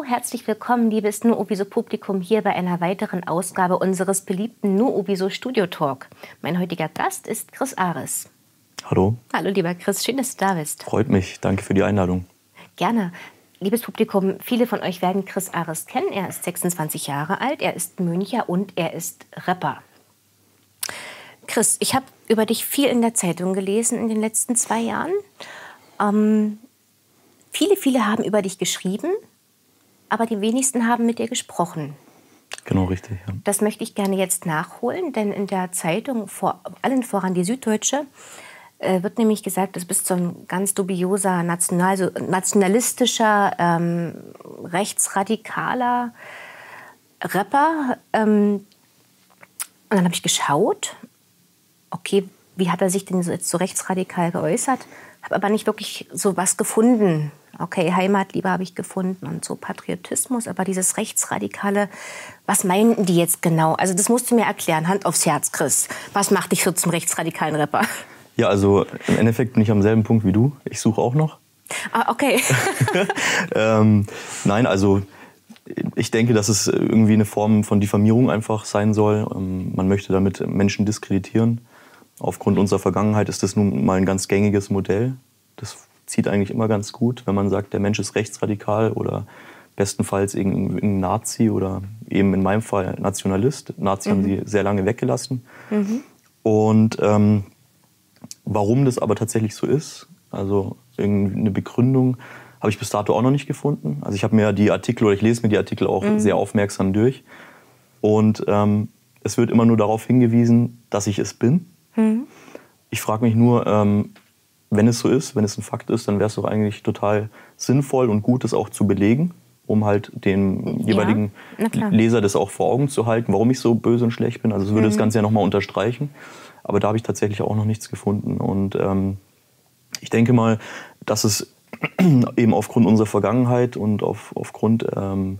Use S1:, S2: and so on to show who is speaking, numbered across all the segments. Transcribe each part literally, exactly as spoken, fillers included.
S1: Hallo, herzlich willkommen, liebes Nu-Oviso-Publikum, hier bei einer weiteren Ausgabe unseres beliebten Nu-Oviso-Studio-Talk. Mein heutiger Gast ist Chris Ares.
S2: Hallo.
S1: Hallo, lieber Chris, schön, dass du da bist.
S2: Freut mich, danke für die Einladung.
S1: Gerne. Liebes Publikum, viele von euch werden Chris Ares kennen. Er ist sechsundzwanzig Jahre alt, er ist Müncher und er ist Rapper. Chris, ich habe über dich viel in der Zeitung gelesen in den letzten zwei Jahren. Ähm, viele, viele haben über dich geschrieben, aber die wenigsten haben mit dir gesprochen.
S2: Genau, richtig. Ja.
S1: Das möchte ich gerne jetzt nachholen, denn in der Zeitung, vor allen voran die Süddeutsche, äh, wird nämlich gesagt, das bist so ein ganz dubioser, national, so nationalistischer, ähm, rechtsradikaler Rapper. Ähm, und dann habe ich geschaut, okay, wie hat er sich denn so, jetzt so rechtsradikal geäußert? Habe aber nicht wirklich so was gefunden. Okay, Heimatliebe habe ich gefunden und so Patriotismus, aber dieses Rechtsradikale, was meinten die jetzt genau? Also das musst du mir erklären, Hand aufs Herz, Chris. Was macht dich so zum rechtsradikalen Rapper?
S2: Ja, also im Endeffekt bin ich am selben Punkt wie du. Ich suche auch noch.
S1: Ah, okay.
S2: ähm, nein, also ich denke, dass es irgendwie eine Form von Diffamierung einfach sein soll. Ähm, man möchte damit Menschen diskreditieren. Aufgrund unserer Vergangenheit ist das nun mal ein ganz gängiges Modell. Das zieht eigentlich immer ganz gut, wenn man sagt, der Mensch ist rechtsradikal oder bestenfalls irgendein Nazi oder eben in meinem Fall Nationalist. Nazi mhm. haben sie sehr lange weggelassen. Mhm. Und ähm, warum das aber tatsächlich so ist, also irgendeine Begründung, habe ich bis dato auch noch nicht gefunden. Also ich habe mir die Artikel oder ich lese mir die Artikel auch mhm. sehr aufmerksam durch. Und ähm, es wird immer nur darauf hingewiesen, dass ich es bin. Mhm. Ich frage mich nur, ähm, wenn es so ist, wenn es ein Fakt ist, dann wäre es doch eigentlich total sinnvoll und gut, das auch zu belegen, um halt dem jeweiligen ja, Leser das auch vor Augen zu halten, warum ich so böse und schlecht bin. Also es würde mhm. das Ganze ja nochmal unterstreichen. Aber da habe ich tatsächlich auch noch nichts gefunden. Und ähm, ich denke mal, dass es eben aufgrund unserer Vergangenheit und auf, aufgrund ähm,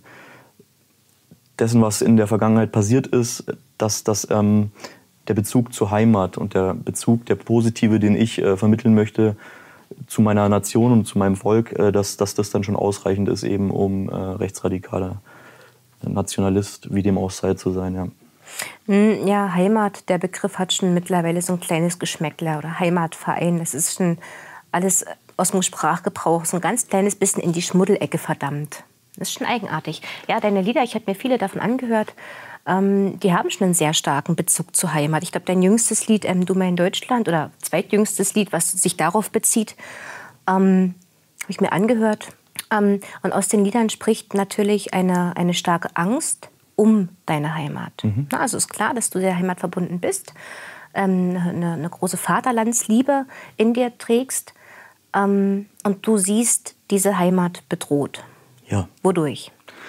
S2: dessen, was in der Vergangenheit passiert ist, dass das ähm, der Bezug zur Heimat und der Bezug, der positive, den ich äh, vermitteln möchte zu meiner Nation und zu meinem Volk, äh, dass, dass das dann schon ausreichend ist, eben um äh, rechtsradikaler Nationalist, wie dem auch sei, zu sein. Ja.
S1: Ja, Heimat, der Begriff hat schon mittlerweile so ein kleines Geschmäckler oder Heimatverein. Das ist schon alles aus dem Sprachgebrauch so ein ganz kleines bisschen in die Schmuddelecke verdammt. Das ist schon eigenartig. Ja, deine Lieder, ich habe mir viele davon angehört, ähm, die haben schon einen sehr starken Bezug zur Heimat. Ich glaube, dein jüngstes Lied, ähm, Du mein Deutschland, oder zweitjüngstes Lied, was sich darauf bezieht, ähm, habe ich mir angehört. Ähm, und aus den Liedern spricht natürlich eine, eine starke Angst um deine Heimat. Mhm. Na, also ist klar, dass du sehr heimatverbunden bist, ähm, eine, eine große Vaterlandsliebe in dir trägst, ähm, und du siehst diese Heimat bedroht.
S2: Ja.
S1: Wodurch?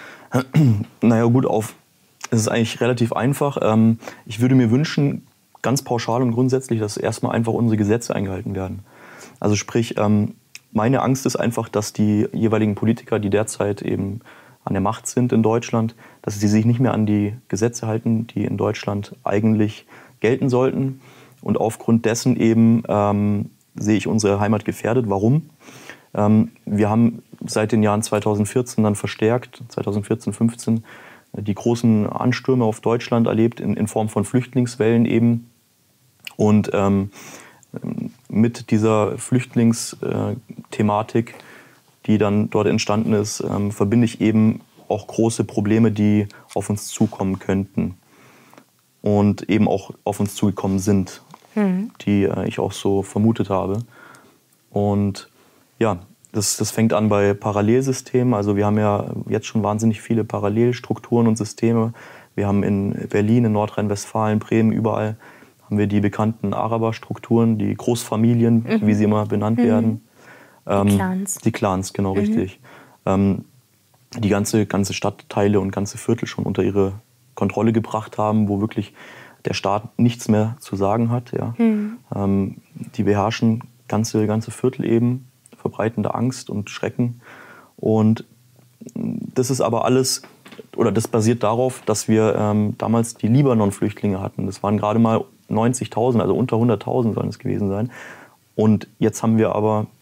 S2: Naja, gut, auf. Es ist eigentlich relativ einfach. Ähm, ich würde mir wünschen, ganz pauschal und grundsätzlich, dass erstmal einfach unsere Gesetze eingehalten werden. Also sprich, ähm, meine Angst ist einfach, dass die jeweiligen Politiker, die derzeit eben an der Macht sind in Deutschland, dass sie sich nicht mehr an die Gesetze halten, die in Deutschland eigentlich gelten sollten. Und aufgrund dessen eben ähm, sehe ich unsere Heimat gefährdet. Warum? Ähm, wir haben seit den Jahren zweitausendvierzehn dann verstärkt, zweitausendvierzehn, fünfzehn, die großen Anstürme auf Deutschland erlebt in, in Form von Flüchtlingswellen eben. Und ähm, mit dieser Flüchtlingsthematik, die dann dort entstanden ist, ähm, verbinde ich eben auch große Probleme, die auf uns zukommen könnten und eben auch auf uns zugekommen sind, mhm. die äh, ich auch so vermutet habe. Und ja, das, das fängt an bei Parallelsystemen. Also wir haben ja jetzt schon wahnsinnig viele Parallelstrukturen und Systeme. Wir haben in Berlin, in Nordrhein-Westfalen, Bremen, überall haben wir die bekannten Araberstrukturen, die Großfamilien, mhm. wie sie immer benannt mhm. werden.
S1: Die ähm, Clans.
S2: Die Clans, genau, mhm. richtig. Ähm, die ganze, ganze Stadtteile und ganze Viertel schon unter ihre Kontrolle gebracht haben, wo wirklich der Staat nichts mehr zu sagen hat. Ja. Mhm. Ähm, die beherrschen ganze, ganze Viertel eben, verbreitende Angst und Schrecken. Und das ist aber alles, oder das basiert darauf, dass wir ähm, damals die Libanon-Flüchtlinge hatten. Das waren gerade mal neunzigtausend, also unter hunderttausend sollen es gewesen sein. Und jetzt haben wir aber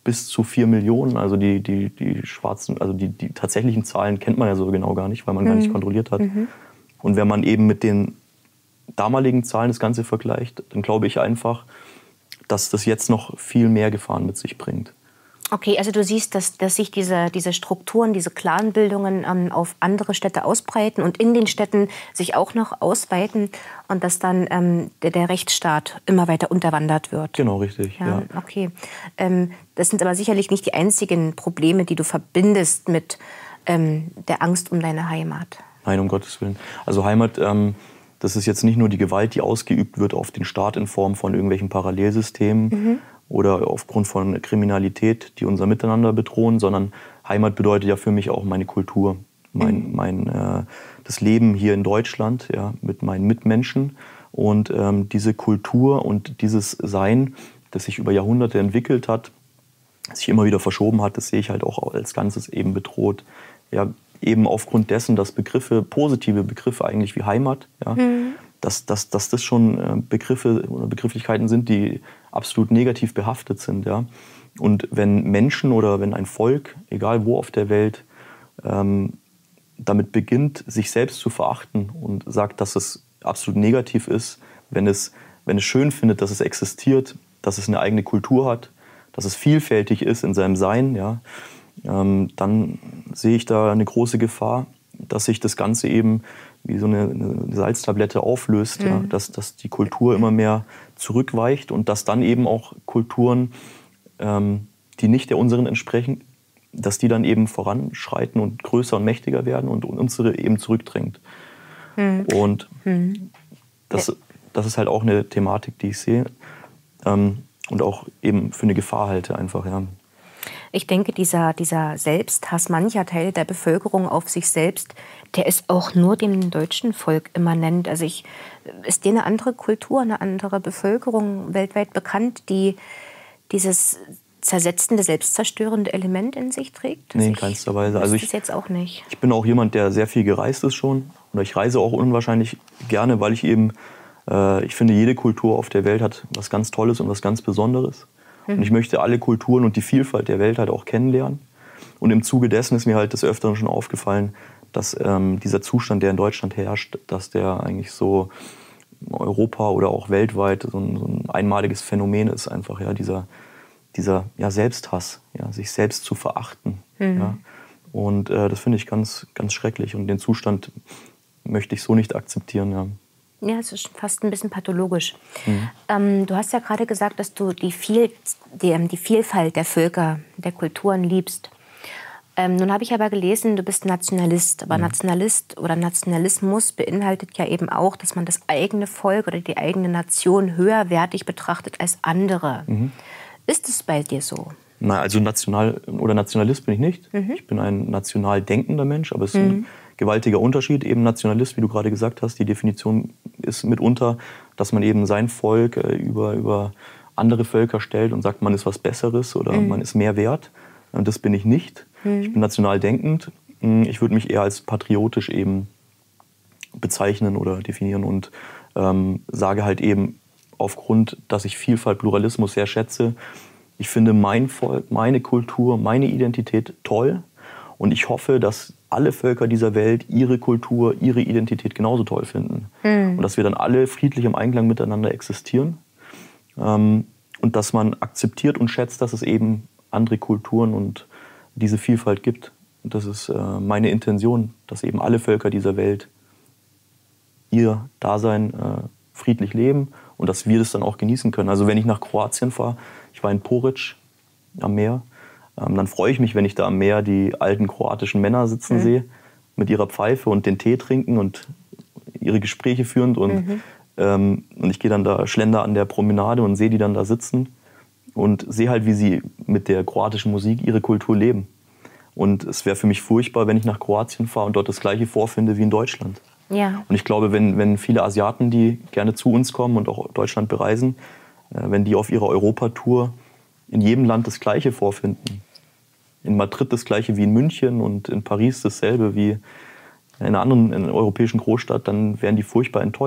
S2: bis zu vier Millionen. Also die, die, die schwarzen, also die, die tatsächlichen Zahlen kennt man ja so genau gar nicht, weil man mhm. gar nicht kontrolliert hat. Mhm. Und wenn man eben mit den damaligen Zahlen das Ganze vergleicht, dann glaube ich einfach, dass das jetzt noch viel mehr Gefahren mit sich bringt.
S1: Okay, also du siehst, dass, dass sich diese, diese Strukturen, diese Clanbildungen ähm, auf andere Städte ausbreiten und in den Städten sich auch noch ausweiten und dass dann ähm, der, der Rechtsstaat immer weiter unterwandert wird.
S2: Genau, richtig.
S1: Ja,
S2: ja.
S1: Okay. Ähm, das sind aber sicherlich nicht die einzigen Probleme, die du verbindest mit ähm, der Angst um deine Heimat.
S2: Nein, um Gottes Willen. Also Heimat, ähm, das ist jetzt nicht nur die Gewalt, die ausgeübt wird auf den Staat in Form von irgendwelchen Parallelsystemen, mhm. oder aufgrund von Kriminalität, die unser Miteinander bedrohen, sondern Heimat bedeutet ja für mich auch meine Kultur, mein, mein, äh, das Leben hier in Deutschland, ja, mit meinen Mitmenschen. Und ähm, diese Kultur und dieses Sein, das sich über Jahrhunderte entwickelt hat, sich immer wieder verschoben hat, das sehe ich halt auch als Ganzes eben bedroht. Ja, eben aufgrund dessen, dass Begriffe, positive Begriffe eigentlich wie Heimat, ja, mhm. dass, dass, dass das schon Begriffe oder Begrifflichkeiten sind, die absolut negativ behaftet sind. Ja. Und wenn Menschen oder wenn ein Volk, egal wo auf der Welt, ähm, damit beginnt, sich selbst zu verachten und sagt, dass es absolut negativ ist, wenn es, wenn es schön findet, dass es existiert, dass es eine eigene Kultur hat, dass es vielfältig ist in seinem Sein, ja, ähm, dann sehe ich da eine große Gefahr, dass sich das Ganze eben wie so eine, eine Salztablette auflöst, mhm. ja, dass, dass die Kultur immer mehr zurückweicht und dass dann eben auch Kulturen, ähm, die nicht der unseren entsprechen, dass die dann eben voranschreiten und größer und mächtiger werden und unsere eben zurückdrängt. Mhm. Und mhm. Das, das ist halt auch eine Thematik, die ich sehe ähm, und auch eben für eine Gefahr halte einfach, ja.
S1: Ich denke, dieser, dieser Selbsthass mancher Teile der Bevölkerung auf sich selbst, der ist auch nur dem deutschen Volk immanent. Also ich, ist dir eine andere Kultur, eine andere Bevölkerung weltweit bekannt, die dieses zersetzende, selbstzerstörende Element in sich trägt?
S2: Nee, in keinster Weise. Also ich,
S1: das jetzt auch nicht.
S2: Ich bin auch jemand, der sehr viel gereist ist schon. Oder ich reise auch unwahrscheinlich gerne, weil ich eben, äh, ich finde, jede Kultur auf der Welt hat was ganz Tolles und was ganz Besonderes. Und ich möchte alle Kulturen und die Vielfalt der Welt halt auch kennenlernen. Und im Zuge dessen ist mir halt des Öfteren schon aufgefallen, dass ähm, dieser Zustand, der in Deutschland herrscht, dass der eigentlich so in Europa oder auch weltweit so ein, so ein einmaliges Phänomen ist einfach, ja, dieser, dieser ja, Selbsthass, ja, sich selbst zu verachten. Mhm. Ja. Und äh, das finde ich ganz, ganz schrecklich und den Zustand möchte ich so nicht akzeptieren, ja.
S1: Ja, es ist fast ein bisschen pathologisch. Mhm. Ähm, du hast ja gerade gesagt, dass du die, Viel, die, die Vielfalt der Völker, der Kulturen liebst. Ähm, nun habe ich aber gelesen, du bist Nationalist. Aber mhm. Nationalist oder Nationalismus beinhaltet ja eben auch, dass man das eigene Volk oder die eigene Nation höherwertig betrachtet als andere. Mhm. Ist es bei dir so?
S2: Na, also national oder Nationalist bin ich nicht. Mhm. Ich bin ein national denkender Mensch, aber es ist mhm. ein gewaltiger Unterschied. Eben Nationalist, wie du gerade gesagt hast, die Definition ist mitunter, dass man eben sein Volk äh, über, über andere Völker stellt und sagt, man ist was Besseres oder mhm. man ist mehr wert. Und das bin ich nicht. Mhm. Ich bin national denkend. Ich würde mich eher als patriotisch eben bezeichnen oder definieren und ähm, sage halt eben aufgrund, dass ich Vielfalt, Pluralismus sehr schätze, ich finde mein Volk, meine Kultur, meine Identität toll und ich hoffe, dass alle Völker dieser Welt ihre Kultur, ihre Identität genauso toll finden. Mhm. Und dass wir dann alle friedlich im Einklang miteinander existieren ähm, und dass man akzeptiert und schätzt, dass es eben andere Kulturen und diese Vielfalt gibt. Und das ist äh, meine Intention, dass eben alle Völker dieser Welt ihr Dasein äh, friedlich leben und dass wir das dann auch genießen können. Also wenn ich nach Kroatien fahre, ich war in Poreč am Meer, ähm, dann freue ich mich, wenn ich da am Meer die alten kroatischen Männer sitzen mhm. sehe, mit ihrer Pfeife und den Tee trinken und ihre Gespräche führend. Und, mhm. ähm, und ich gehe dann da, schlender an der Promenade und sehe die dann da sitzen und sehe halt, wie sie mit der kroatischen Musik ihre Kultur leben. Und es wäre für mich furchtbar, wenn ich nach Kroatien fahre und dort das Gleiche vorfinde wie in Deutschland. Ja. Und ich glaube, wenn, wenn viele Asiaten, die gerne zu uns kommen und auch Deutschland bereisen, äh, wenn die auf ihrer Europatour in jedem Land das Gleiche vorfinden, in Madrid das Gleiche wie in München und in Paris dasselbe wie in einer anderen in einer europäischen Großstadt, dann wären die furchtbar enttäuscht.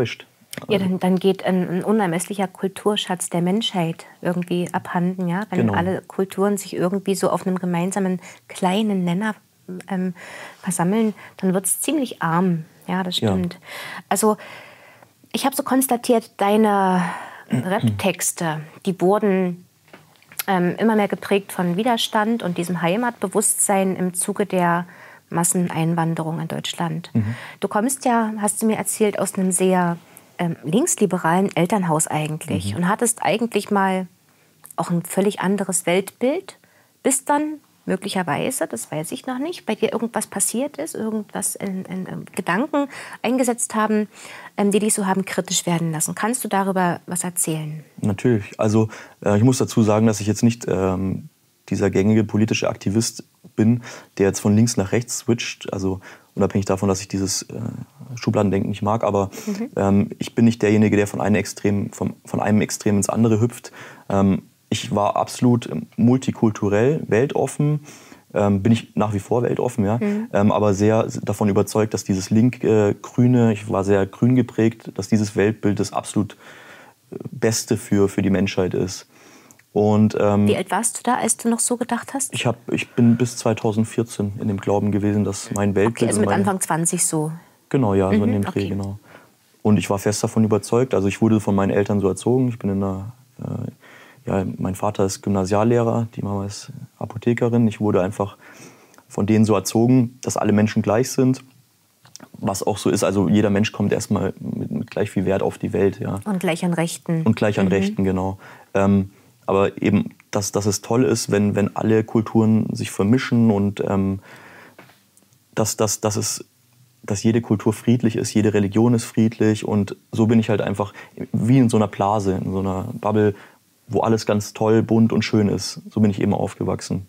S1: Ja, dann, dann geht ein, ein unermesslicher Kulturschatz der Menschheit irgendwie abhanden, ja? Wenn
S2: Genau.
S1: alle Kulturen sich irgendwie so auf einem gemeinsamen kleinen Nenner ähm, versammeln, dann wird es ziemlich arm. Ja, das stimmt.
S2: Ja.
S1: Also ich habe so konstatiert, deine Rap-Texte, die wurden ähm, immer mehr geprägt von Widerstand und diesem Heimatbewusstsein im Zuge der Masseneinwanderung in Deutschland. Mhm. Du kommst ja, hast du mir erzählt, aus einem sehr ähm, linksliberalen Elternhaus eigentlich, mhm, und hattest eigentlich mal auch ein völlig anderes Weltbild, bis dann möglicherweise, das weiß ich noch nicht, bei dir irgendwas passiert ist, irgendwas in, in, in Gedanken eingesetzt haben, ähm, die dich so haben kritisch werden lassen. Kannst du darüber was erzählen?
S2: Natürlich. Also äh, ich muss dazu sagen, dass ich jetzt nicht ähm, dieser gängige politische Aktivist bin, der jetzt von links nach rechts switcht. Also unabhängig davon, dass ich dieses äh, Schubladendenken nicht mag. Aber mhm. ähm, ich bin nicht derjenige, der von einem Extrem, von, von einem Extrem ins andere hüpft. Ähm, ich war absolut multikulturell, weltoffen. Ähm, bin ich nach wie vor weltoffen, ja. Mhm. Ähm, aber sehr davon überzeugt, dass dieses link-grüne, äh, ich war sehr grün geprägt, dass dieses Weltbild das absolut Beste für, für die Menschheit ist. Und, ähm,
S1: wie alt warst du da, als du noch so gedacht hast?
S2: Ich, hab, ich bin bis zweitausendvierzehn in dem Glauben gewesen, dass mein Weltbild...
S1: Okay, also mit
S2: meine,
S1: Anfang zwanzig so?
S2: Genau, ja, so
S1: mhm,
S2: in dem Dreh,
S1: okay.
S2: genau. Und ich war fest davon überzeugt, also ich wurde von meinen Eltern so erzogen, ich bin in einer... Äh, ja, mein Vater ist Gymnasiallehrer, die Mama ist Apothekerin. Ich wurde einfach von denen so erzogen, dass alle Menschen gleich sind. Was auch so ist, also jeder Mensch kommt erstmal mit, mit gleich viel Wert auf die Welt. Ja.
S1: Und gleich an Rechten.
S2: Und gleich an
S1: mhm.
S2: Rechten, genau. Ähm, aber eben, dass, dass es toll ist, wenn, wenn alle Kulturen sich vermischen und ähm, dass, dass, dass, es, dass jede Kultur friedlich ist, jede Religion ist friedlich. Und so bin ich halt einfach wie in so einer Blase, in so einer Bubble, wo alles ganz toll, bunt und schön ist. So bin ich eben aufgewachsen.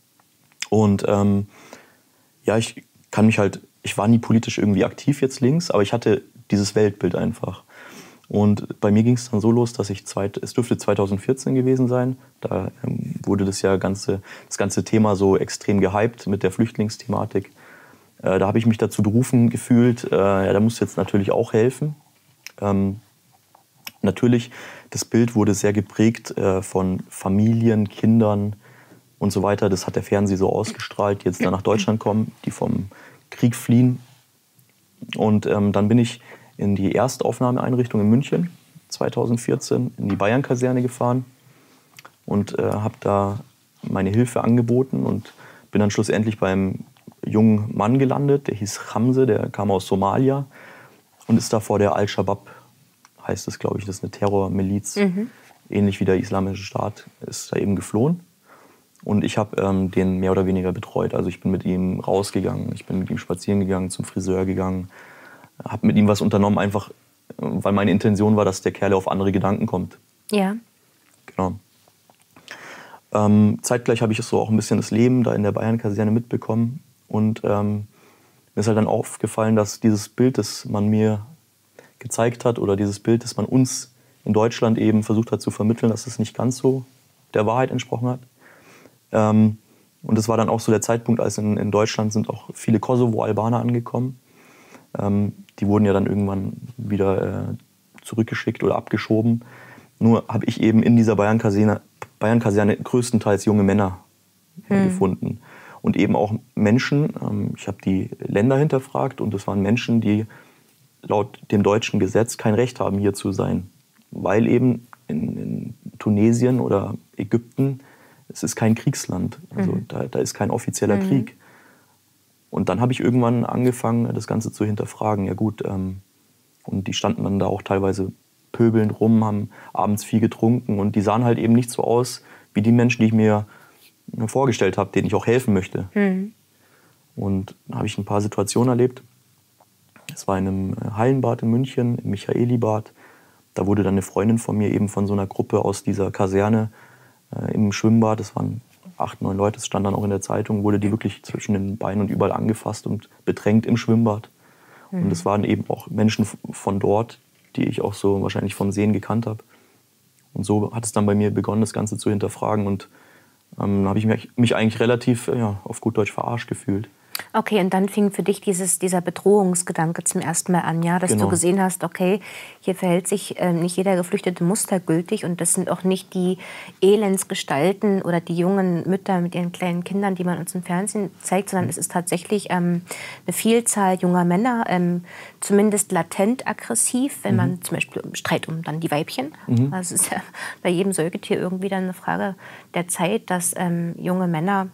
S2: Und ähm, ja, ich kann mich halt, ich war nie politisch irgendwie aktiv jetzt links, aber ich hatte dieses Weltbild einfach. Und bei mir ging es dann so los, dass ich, zweit, es dürfte zweitausendvierzehn gewesen sein, da ähm, wurde das ja ganze, das ganze Thema so extrem gehypt mit der Flüchtlingsthematik. Äh, da habe ich mich dazu berufen gefühlt, äh, ja, da musst du jetzt natürlich auch helfen. Ähm, Natürlich, das Bild wurde sehr geprägt äh, von Familien, Kindern und so weiter. Das hat der Fernseher so ausgestrahlt, die jetzt dann nach Deutschland kommen, die vom Krieg fliehen. Und ähm, dann bin ich in die Erstaufnahmeeinrichtung in München zweitausendvierzehn in die Bayern-Kaserne gefahren und äh, habe da meine Hilfe angeboten und bin dann schlussendlich beim jungen Mann gelandet, der hieß Hamze, der kam aus Somalia und ist da vor der Al-Shabaab, heißt es, glaube ich, das ist eine Terrormiliz, mhm. ähnlich wie der Islamische Staat, ist da eben geflohen. Und ich habe ähm, den mehr oder weniger betreut. Also ich bin mit ihm rausgegangen, ich bin mit ihm spazieren gegangen, zum Friseur gegangen, habe mit ihm was unternommen, einfach weil meine Intention war, dass der Kerl auf andere Gedanken kommt.
S1: Ja.
S2: Genau. Ähm, zeitgleich habe ich so auch ein bisschen das Leben da in der Bayern-Kaserne mitbekommen. Und ähm, mir ist halt dann aufgefallen, dass dieses Bild, das man mir gezeigt hat oder dieses Bild, das man uns in Deutschland eben versucht hat zu vermitteln, dass es nicht ganz so der Wahrheit entsprochen hat. Ähm, und das war dann auch so der Zeitpunkt, als in, in Deutschland sind auch viele Kosovo-Albaner angekommen. Ähm, die wurden ja dann irgendwann wieder äh, zurückgeschickt oder abgeschoben. Nur habe ich eben in dieser Bayern-Kaserne, Bayern-Kaserne größtenteils junge Männer äh, hm. gefunden. Und eben auch Menschen, ähm, ich habe die Länder hinterfragt und das waren Menschen, die laut dem deutschen Gesetz kein Recht haben, hier zu sein. Weil eben in, in Tunesien oder Ägypten, es ist kein Kriegsland. Also mhm. da, da ist kein offizieller mhm. Krieg. Und dann habe ich irgendwann angefangen, das Ganze zu hinterfragen. Ja gut, ähm, und die standen dann da auch teilweise pöbelnd rum, haben abends viel getrunken. Und die sahen halt eben nicht so aus wie die Menschen, die ich mir vorgestellt habe, denen ich auch helfen möchte. Mhm. Und dann habe ich ein paar Situationen erlebt. Es war in einem Hallenbad in München, im Michaelibad. Da wurde dann eine Freundin von mir eben von so einer Gruppe aus dieser Kaserne äh, im Schwimmbad, das waren acht, neun Leute, das stand dann auch in der Zeitung, wurde die wirklich zwischen den Beinen und überall angefasst und bedrängt im Schwimmbad. Mhm. Und es waren eben auch Menschen von dort, die ich auch so wahrscheinlich vom Sehen gekannt habe. Und so hat es dann bei mir begonnen, das Ganze zu hinterfragen. Und ähm, da habe ich mich, mich eigentlich relativ, ja, auf gut Deutsch verarscht gefühlt.
S1: Okay, und dann fing für dich dieses, dieser Bedrohungsgedanke zum ersten Mal an, ja? Dass
S2: Genau.
S1: du gesehen hast, okay, hier verhält sich äh, nicht jeder Geflüchtete mustergültig und das sind auch nicht die Elendsgestalten oder die jungen Mütter mit ihren kleinen Kindern, die man uns im Fernsehen zeigt, sondern mhm. es ist tatsächlich ähm, eine Vielzahl junger Männer, ähm, zumindest latent aggressiv, wenn mhm. man zum Beispiel Streit um dann die Weibchen. Mhm. Das ist ja bei jedem Säugetier irgendwie dann eine Frage der Zeit, dass ähm, junge Männer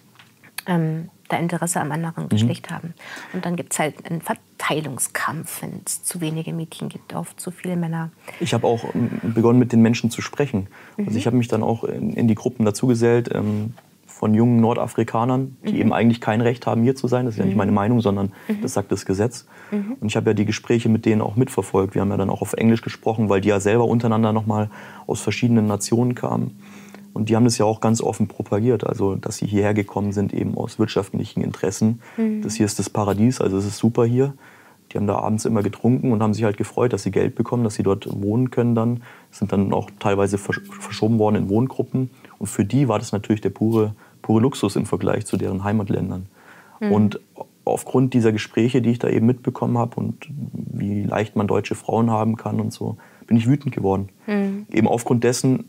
S1: ähm, da Interesse am anderen Geschlecht mhm. haben. Und dann gibt es halt einen Verteilungskampf, wenn es zu wenige Mädchen gibt, auf zu viele Männer.
S2: Ich habe auch begonnen, mit den Menschen zu sprechen. Mhm. Also ich habe mich dann auch in, in die Gruppen dazugesellt ähm, von jungen Nordafrikanern, die mhm. eben eigentlich kein Recht haben, hier zu sein. Das ist ja nicht meine Meinung, sondern mhm. das sagt das Gesetz. Mhm. Und ich habe ja die Gespräche mit denen auch mitverfolgt. Wir haben ja dann auch auf Englisch gesprochen, weil die ja selber untereinander nochmal aus verschiedenen Nationen kamen. Und die haben das ja auch ganz offen propagiert, also dass sie hierher gekommen sind eben aus wirtschaftlichen Interessen. Mhm. Das hier ist das Paradies, also es ist super hier. Die haben da abends immer getrunken und haben sich halt gefreut, dass sie Geld bekommen, dass sie dort wohnen können dann. Sind dann auch teilweise verschoben worden in Wohngruppen. Und für die war das natürlich der pure, pure Luxus im Vergleich zu deren Heimatländern. Mhm. Und aufgrund dieser Gespräche, die ich da eben mitbekommen habe und wie leicht man deutsche Frauen haben kann und so, bin ich wütend geworden. Mhm. Eben aufgrund dessen,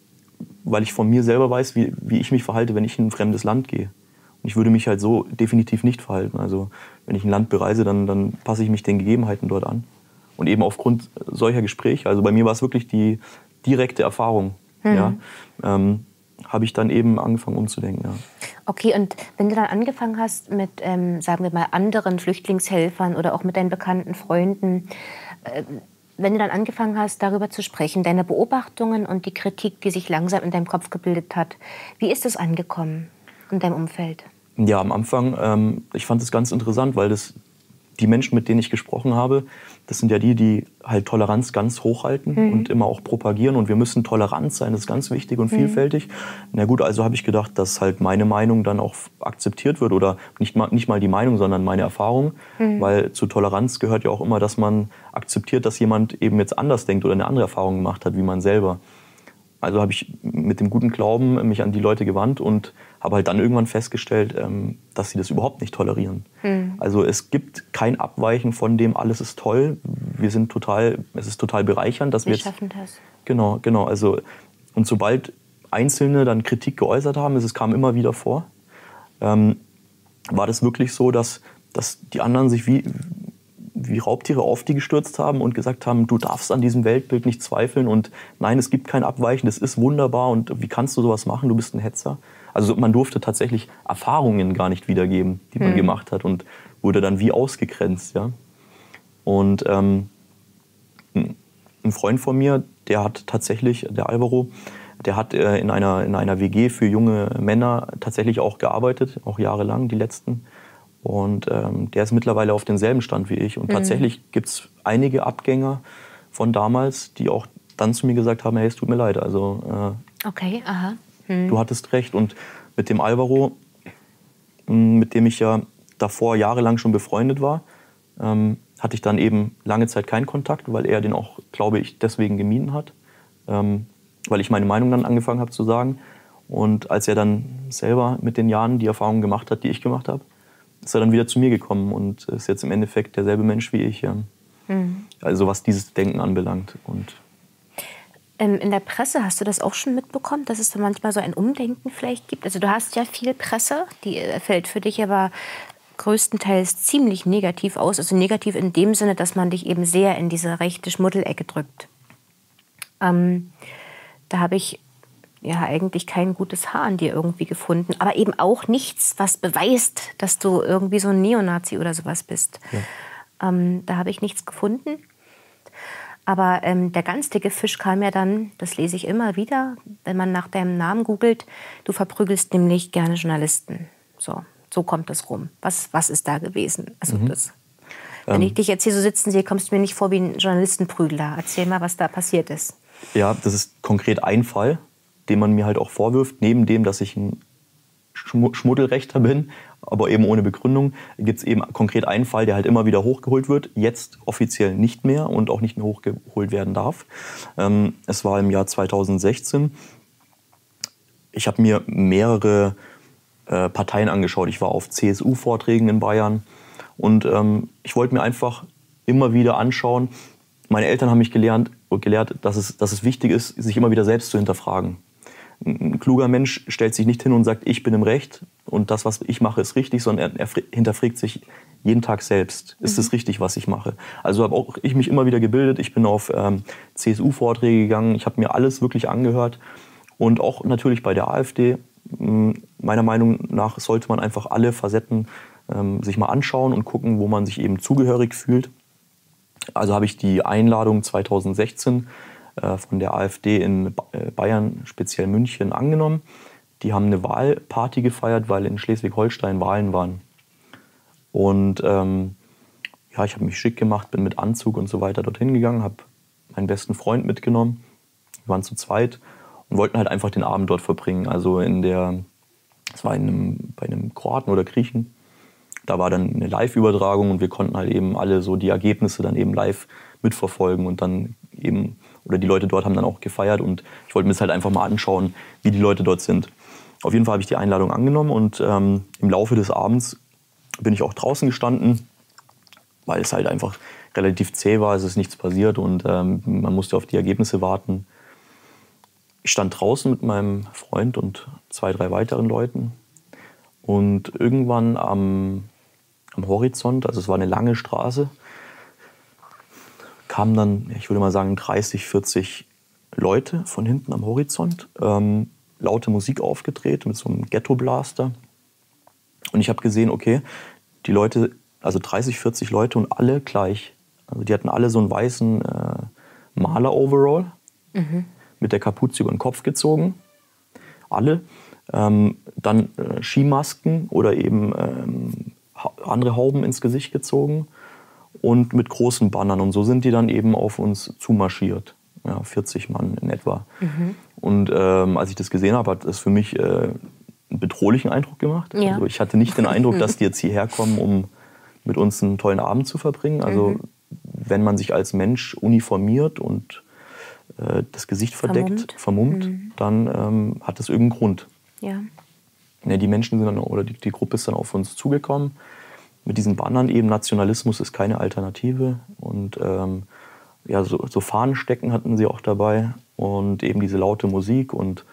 S2: weil ich von mir selber weiß, wie, wie ich mich verhalte, wenn ich in ein fremdes Land gehe. Und ich würde mich halt so definitiv nicht verhalten. Also wenn ich ein Land bereise, dann, dann passe ich mich den Gegebenheiten dort an. Und eben aufgrund solcher Gespräche, also bei mir war es wirklich die direkte Erfahrung, mhm. ja, ähm, habe ich dann eben angefangen umzudenken. Ja.
S1: Okay, und wenn du dann angefangen hast mit, ähm, sagen wir mal, anderen Flüchtlingshelfern oder auch mit deinen bekannten Freunden, äh, wenn du dann angefangen hast, darüber zu sprechen, deine Beobachtungen und die Kritik, die sich langsam in deinem Kopf gebildet hat, wie ist das angekommen in deinem Umfeld?
S2: Ja, am Anfang, ähm, ich fand das ganz interessant, weil das die Menschen, mit denen ich gesprochen habe, das sind ja die, die halt Toleranz ganz hochhalten mhm. und immer auch propagieren. Und wir müssen tolerant sein, das ist ganz wichtig und vielfältig. Mhm. Na gut, also habe ich gedacht, dass halt meine Meinung dann auch akzeptiert wird. Oder nicht mal, nicht mal die Meinung, sondern meine Erfahrung. Mhm. Weil zu Toleranz gehört ja auch immer, dass man akzeptiert, dass jemand eben jetzt anders denkt oder eine andere Erfahrung gemacht hat, wie man selber. Also habe ich mit dem guten Glauben mich an die Leute gewandt und habe halt dann irgendwann festgestellt, dass sie das überhaupt nicht tolerieren. Mhm. Also es gibt kein Abweichen von dem, alles ist toll. Wir sind total, es ist total bereichernd, dass wir, wir jetzt,
S1: schaffen das.
S2: Genau, genau. Also und sobald Einzelne dann Kritik geäußert haben, es kam immer wieder vor, ähm, war das wirklich so, dass, dass die anderen sich wie wie Raubtiere auf die gestürzt haben und gesagt haben, du darfst an diesem Weltbild nicht zweifeln und nein, es gibt kein Abweichen, das ist wunderbar und wie kannst du sowas machen, du bist ein Hetzer. Also man durfte tatsächlich Erfahrungen gar nicht wiedergeben, die man hm. gemacht hat und wurde dann wie ausgegrenzt. Ja? Und ähm, ein Freund von mir, der hat tatsächlich, der Alvaro, der hat äh, in einer, in einer W G für junge Männer tatsächlich auch gearbeitet, auch jahrelang, die letzten. Und ähm, der ist mittlerweile auf demselben Stand wie ich. Und mhm. tatsächlich gibt es einige Abgänger von damals, die auch dann zu mir gesagt haben, hey, es tut mir leid. Also
S1: äh, okay, aha.
S2: Mhm. Du hattest recht. Und mit dem Alvaro, mit dem ich ja davor jahrelang schon befreundet war, ähm, hatte ich dann eben lange Zeit keinen Kontakt, weil er den auch, glaube ich, deswegen gemieden hat. Ähm, weil ich meine Meinung dann angefangen habe zu sagen. Und als er dann selber mit den Jahren die Erfahrungen gemacht hat, die ich gemacht habe, ist er dann wieder zu mir gekommen und ist jetzt im Endeffekt derselbe Mensch wie ich. Ja. Mhm. Also was dieses Denken anbelangt. Und
S1: ähm, in der Presse hast du das auch schon mitbekommen, dass es da manchmal so ein Umdenken vielleicht gibt? Also du hast ja viel Presse, die fällt für dich aber größtenteils ziemlich negativ aus. Also negativ in dem Sinne, dass man dich eben sehr in diese rechte Schmuddelecke drückt. Ähm, da habe ich ja eigentlich kein gutes Haar an dir irgendwie gefunden, aber eben auch nichts, was beweist, dass du irgendwie so ein Neonazi oder sowas bist. Ja. Ähm, da habe ich nichts gefunden. Aber ähm, der ganz dicke Fisch kam ja dann, das lese ich immer wieder, wenn man nach deinem Namen googelt, du verprügelst nämlich gerne Journalisten. So, so kommt das rum. Was, was ist da gewesen? Also mhm. das, wenn ähm, ich dich jetzt hier so sitzen sehe, kommst du mir nicht vor wie ein Journalistenprügler. Erzähl mal, was da passiert ist.
S2: Ja, das ist konkret ein Fall, den man mir halt auch vorwirft, neben dem, dass ich ein Schmuddelrechter bin, aber eben ohne Begründung, gibt es eben konkret einen Fall, der halt immer wieder hochgeholt wird, jetzt offiziell nicht mehr und auch nicht mehr hochgeholt werden darf. Ähm, es war im Jahr zweitausendsechzehn. Ich habe mir mehrere äh, Parteien angeschaut. Ich war auf C S U-Vorträgen in Bayern. Und ähm, ich wollte mir einfach immer wieder anschauen. Meine Eltern haben mich gelernt, gelehrt, dass es, dass es wichtig ist, sich immer wieder selbst zu hinterfragen. Ein kluger Mensch stellt sich nicht hin und sagt, ich bin im Recht und das, was ich mache, ist richtig, sondern er, er hinterfragt sich jeden Tag selbst. Ist es mhm. richtig, was ich mache? Also habe auch ich mich immer wieder gebildet. Ich bin auf ähm, C S U-Vorträge gegangen. Ich habe mir alles wirklich angehört. Und auch natürlich bei der AfD. Meiner Meinung nach sollte man einfach alle Facetten ähm, sich mal anschauen und gucken, wo man sich eben zugehörig fühlt. Also habe ich die Einladung zweitausendsechzehn äh, von der AfD in Bayern, speziell München, angenommen. Die haben eine Wahlparty gefeiert, weil in Schleswig-Holstein Wahlen waren. Und ähm, ja, ich habe mich schick gemacht, bin mit Anzug und so weiter dorthin gegangen, habe meinen besten Freund mitgenommen. Wir waren zu zweit und wollten halt einfach den Abend dort verbringen. Also in der, das war in einem, bei einem Kroaten oder Griechen. Da war dann eine Live-Übertragung und wir konnten halt eben alle so die Ergebnisse dann eben live mitverfolgen und dann eben, oder die Leute dort haben dann auch gefeiert und ich wollte mir das halt einfach mal anschauen, wie die Leute dort sind. Auf jeden Fall habe ich die Einladung angenommen und ähm, im Laufe des Abends bin ich auch draußen gestanden, weil es halt einfach relativ zäh war, es ist nichts passiert und ähm, man musste auf die Ergebnisse warten. Ich stand draußen mit meinem Freund und zwei, drei weiteren Leuten und irgendwann am, am Horizont, also es war eine lange Straße, kamen dann, ich würde mal sagen, dreißig, vierzig Leute von hinten am Horizont, ähm, laute Musik aufgedreht mit so einem Ghetto-Blaster. Und ich habe gesehen, okay, die Leute, also dreißig, vierzig Leute und alle gleich. Also die hatten alle so einen weißen äh, Maler-Overall mhm. mit der Kapuze über den Kopf gezogen. Alle. Ähm, dann äh, Skimasken oder eben ähm, ha- andere Hauben ins Gesicht gezogen und mit großen Bannern. Und so sind die dann eben auf uns zumarschiert. Ja, vierzig Mann in etwa. Mhm. Und ähm, als ich das gesehen habe, hat das für mich äh, einen bedrohlichen Eindruck gemacht. Ja. Also ich hatte nicht den Eindruck, dass die jetzt hierher kommen, um mit uns einen tollen Abend zu verbringen. Also mhm. wenn man sich als Mensch uniformiert und äh, das Gesicht verdeckt, vermummt, vermummt mhm. dann ähm, hat das irgendeinen Grund. Ja. Ja, die Menschen sind dann, oder die, die Gruppe ist dann auf uns zugekommen. Mit diesen Bannern eben, Nationalismus ist keine Alternative. Und ähm, ja, so, so Fahnenstecken hatten sie auch dabei. Und eben diese laute Musik. Und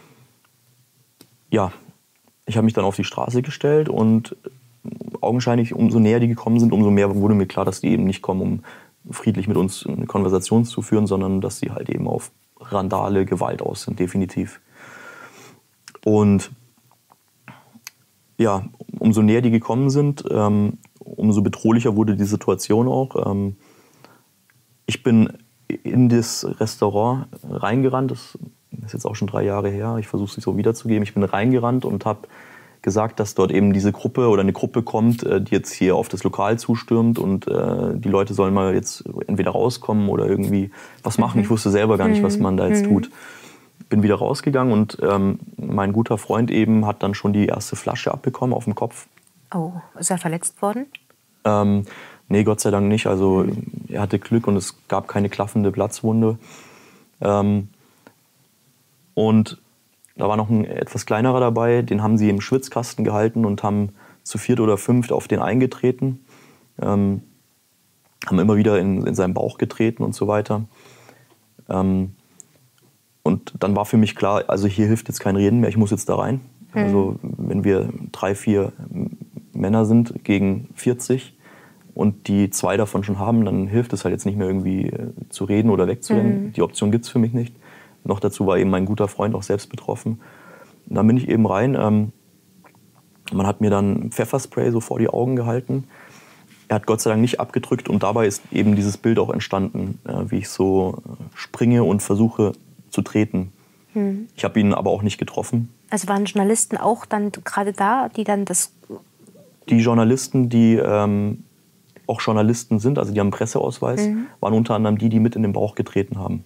S2: ja, ich habe mich dann auf die Straße gestellt und augenscheinlich, umso näher die gekommen sind, umso mehr wurde mir klar, dass die eben nicht kommen, um friedlich mit uns eine Konversation zu führen, sondern dass sie halt eben auf Randale, Gewalt aus sind, definitiv. Und ja, umso näher die gekommen sind, ähm, umso bedrohlicher wurde die Situation auch. Ähm, ich bin in das Restaurant reingerannt, das ist jetzt auch schon drei Jahre her, ich versuche es nicht so wiederzugeben. Ich bin reingerannt und habe gesagt, dass dort eben diese Gruppe oder eine Gruppe kommt, die jetzt hier auf das Lokal zustürmt und äh, die Leute sollen mal jetzt entweder rauskommen oder irgendwie was machen. Mhm. Ich wusste selber gar nicht, was man da jetzt mhm. tut. Bin wieder rausgegangen und ähm, mein guter Freund eben hat dann schon die erste Flasche abbekommen auf dem Kopf.
S1: Oh, ist er verletzt worden?
S2: Ähm, nee, Gott sei Dank nicht. Also mhm. er hatte Glück und es gab keine klaffende Platzwunde. Ähm, und da war noch ein etwas kleinerer dabei, den haben sie im Schwitzkasten gehalten und haben zu viert oder fünft auf den eingetreten. Ähm, haben immer wieder in, in seinen Bauch getreten und so weiter. Ähm, und dann war für mich klar, also hier hilft jetzt kein Reden mehr, ich muss jetzt da rein. Mhm. Also wenn wir drei, vier Männer sind gegen vierzig und die zwei davon schon haben, dann hilft es halt jetzt nicht mehr irgendwie zu reden oder wegzurennen. Mhm. Die Option gibt es für mich nicht. Noch dazu war eben mein guter Freund auch selbst betroffen. Und dann bin ich eben rein. Ähm, man hat mir dann Pfefferspray so vor die Augen gehalten. Er hat Gott sei Dank nicht abgedrückt und dabei ist eben dieses Bild auch entstanden, äh, wie ich so springe und versuche zu treten. Hm. Ich habe ihn aber auch nicht getroffen.
S1: Also waren Journalisten auch dann gerade da, die dann das...
S2: Die Journalisten, die ähm, auch Journalisten sind, also die haben einen Presseausweis, mhm. waren unter anderem die, die mit in den Bauch getreten haben.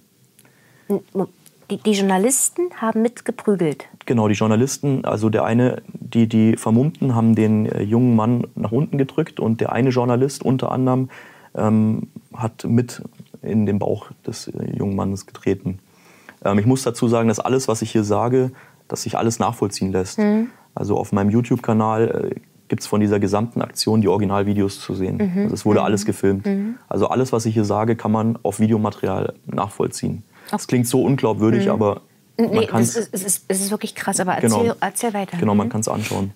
S1: Die, die Journalisten haben mitgeprügelt?
S2: Genau, die Journalisten, also der eine, die, die Vermummten haben den äh, jungen Mann nach unten gedrückt und der eine Journalist unter anderem ähm, hat mit in den Bauch des äh, jungen Mannes getreten. Ähm, ich muss dazu sagen, dass alles, was ich hier sage, dass sich alles nachvollziehen lässt. Mhm. Also auf meinem YouTube-Kanal äh, gibt es von dieser gesamten Aktion die Originalvideos zu sehen. Mhm. Also es wurde mhm. alles gefilmt. Mhm. Also alles, was ich hier sage, kann man auf Videomaterial nachvollziehen. Okay. Das klingt so unglaubwürdig, mhm. aber man
S1: nee,
S2: kann
S1: es ist, es, ist, es ist wirklich krass, aber erzähl,
S2: genau,
S1: erzähl weiter.
S2: Genau, man kann es anschauen.